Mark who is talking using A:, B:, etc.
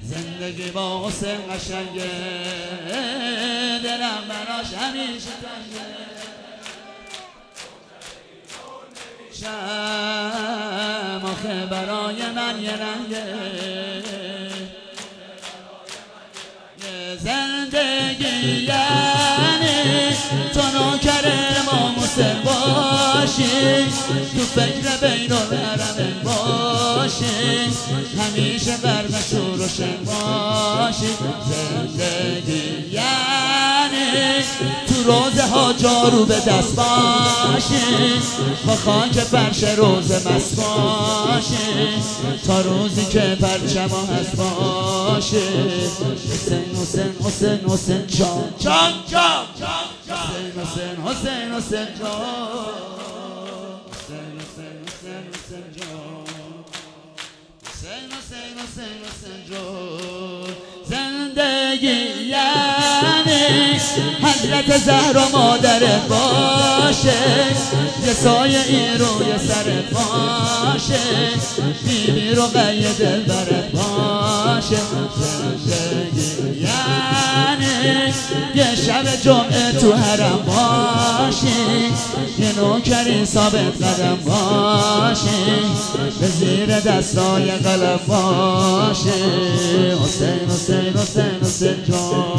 A: زندگی با حسین قشنگه، دلم براش همیشه تنگه. شم آخه برای من یه رنگه، زندگی یعنی تو نوکر امام حسین باشی، تو فکر بین الحرمین باشی، همیشه غرق شور و شن باشی. زندگی یعنی تو روزه ها جارو به دست باشی، با خاک فرش روزه مست باشی، تا روزی که پرچما هست باشی. حسین حسین حسین حسین جان جان جان، حسین حسین حسین حسین جان، حسین حسین حسین حسین جان، حسین حسین حسین حسین جان. زندگی یعنی حضرت زهرا مادرت باشه، یه سایه ای روی سرت باشه، بیبی رقیه دلبرت باشه. زندگی یعنی یه شب جمعه تو حرم باشی، یه نوکری ثابت قدم باشی، به زیر دستای قلم باشی. حسین حسین حسین حسین جان.